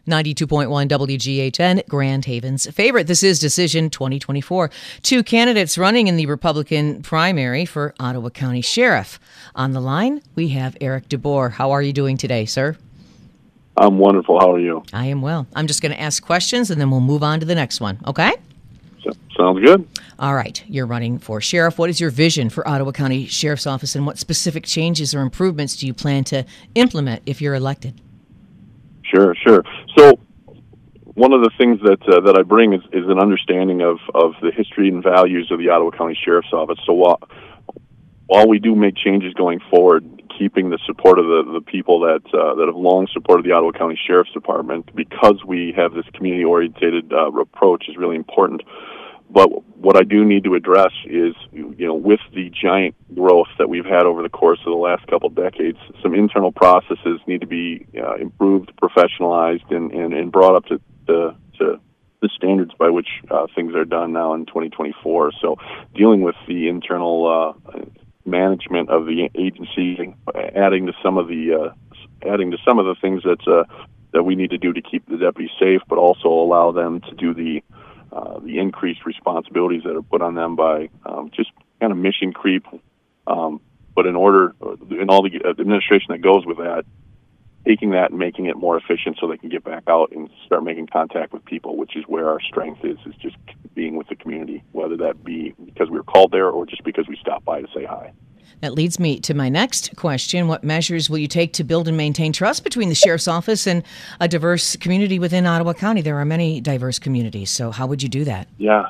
92.1 WGHN, Grand Haven's favorite. This is Decision 2024. Two candidates running in the Republican primary for Ottawa County Sheriff. On the line, we have Eric DeBoer. How are you doing today, sir? I'm wonderful. How are you? I am well. I'm just going to ask questions and then we'll move on to the next one, okay? Sounds good. All right. You're running for sheriff. What is your vision for Ottawa County Sheriff's Office, and what specific changes or improvements do you plan to implement if you're elected? Sure. So one of the things that I bring is an understanding of the history and values of the Ottawa County Sheriff's Office. So while we do make changes going forward, keeping the support of the people that have long supported the Ottawa County Sheriff's Department, because we have this community-oriented approach, is really important. But what I do need to address is, with the giant growth that we've had over the course of the last couple decades, some internal processes need to be improved, professionalized, and brought up to the standards by which things are done now in 2024. So dealing with the internal management of the agency, adding to some of the things that we need to do to keep the deputies safe, but also allow them to do the increased responsibilities that are put on them by just kind of mission creep. But in all the administration that goes with that, taking that and making it more efficient so they can get back out and start making contact with people, which is where our strength is just being with the community, whether that be because we were called there or just because we stopped by to say hi. That leads me to my next question. What measures will you take to build and maintain trust between the Sheriff's Office and a diverse community within Ottawa County? There are many diverse communities, so how would you do that? Yeah.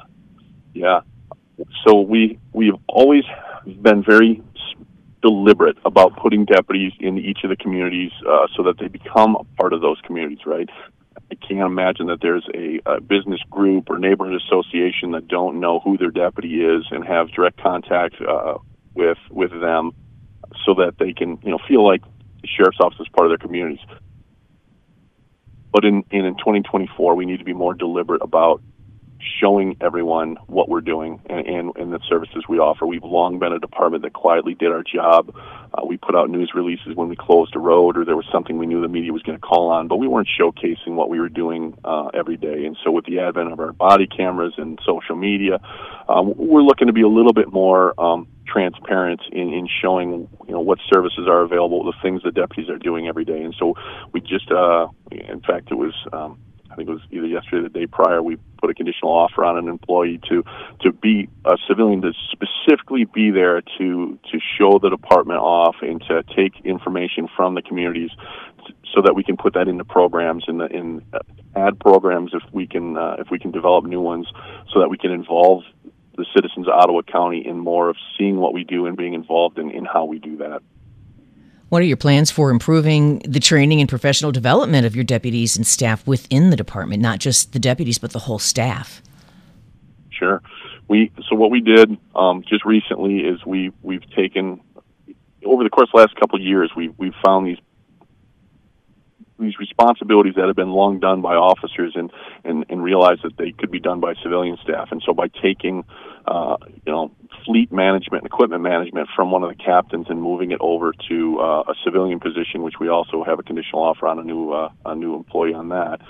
So we've always been very deliberate about putting deputies in each of the communities so that they become a part of those communities, right? I can't imagine that there's a business group or neighborhood association that don't know who their deputy is and have direct contact with them so that they can feel like the Sheriff's Office is part of their communities. But in 2024, we need to be more deliberate about showing everyone what we're doing and the services we offer. We've long been a department that quietly did our job. We put out news releases when we closed a road or there was something we knew the media was going to call on, but we weren't showcasing what we were doing every day. And so with the advent of our body cameras and social media, we're looking to be a little bit more transparent in showing what services are available, the things the deputies are doing every day. And so we just, in fact, it was I think it was either yesterday or the day prior, we put a conditional offer on an employee to be a civilian, to specifically be there to show the department off and to take information from the communities so that we can put that into programs and add programs if we can develop new ones so that we can involve the citizens of Ottawa County in more of seeing what we do and being involved in how we do that. What are your plans for improving the training and professional development of your deputies and staff within the department, not just the deputies, but the whole staff? Sure. So what we did just recently is we've taken, over the course of the last couple of years, we've found these responsibilities that have been long done by officers and realized that they could be done by civilian staff. And so by taking fleet management and equipment management from one of the captains and moving it over to a civilian position, which we also have a conditional offer on a new employee on that,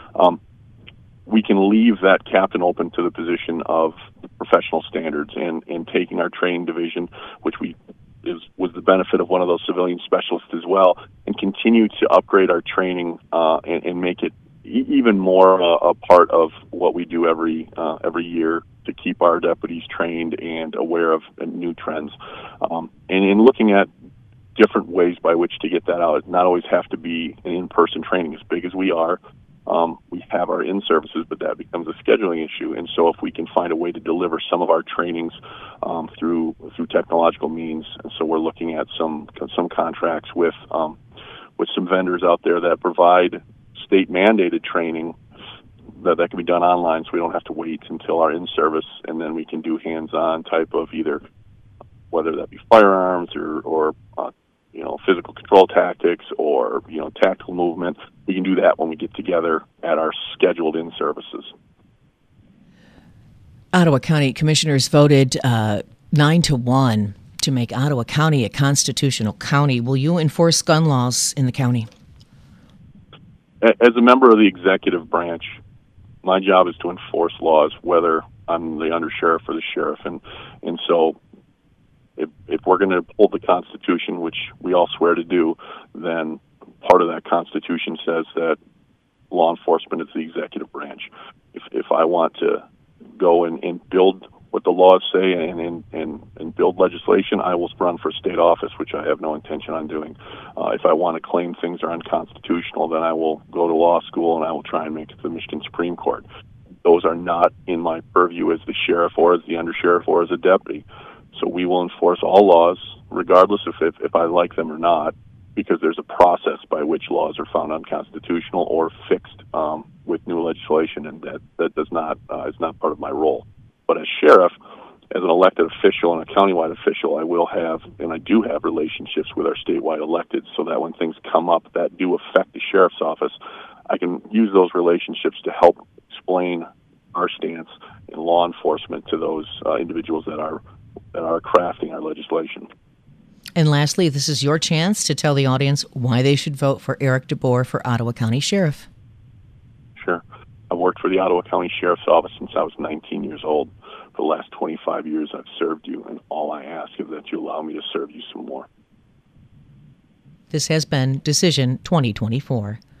we can leave that captain open to the position of professional standards and taking our training division, which was the benefit of one of those civilian specialists as well, and continue to upgrade our training and make it even more a part of what we do every year to keep our deputies trained and aware of new trends. And in looking at different ways by which to get that out, it not always have to be an in-person training. As big as we are, we have our in-services, but that becomes a scheduling issue. And so if we can find a way to deliver some of our trainings through technological means, and so we're looking at some contracts with some vendors out there that provide state-mandated training that can be done online, so we don't have to wait until our in-service, and then we can do hands-on type of either, whether that be firearms or physical control tactics or tactical movement. We can do that when we get together at our scheduled in-services. Ottawa County Commissioners voted 9-1 to make Ottawa County a constitutional county. Will you enforce gun laws in the county? as a member of the executive branch, my job is to enforce laws, whether I'm the undersheriff or the sheriff, and so if we're going to uphold the Constitution, which we all swear to do, then part of that Constitution says that law enforcement is the executive branch. If I want to go and build what the laws say and build legislation, I will run for state office, which I have no intention on doing. If I want to claim things are unconstitutional, then I will go to law school and I will try and make it to the Michigan Supreme Court. Those are not in my purview as the sheriff or as the undersheriff or as a deputy. So we will enforce all laws, regardless if I like them or not, because there's a process by which laws are found unconstitutional or fixed with new legislation, and that does not is not part of my role. But as sheriff, as an elected official and a countywide official, I will have, and I do have, relationships with our statewide electeds, so that when things come up that do affect the sheriff's office, I can use those relationships to help explain our stance in law enforcement to those individuals that are crafting our legislation. And lastly, this is your chance to tell the audience why they should vote for Eric DeBoer for Ottawa County Sheriff. Sure. I've worked for the Ottawa County Sheriff's Office since I was 19 years old. For the last 25 years, I've served you, and all I ask is that you allow me to serve you some more. This has been Decision 2024.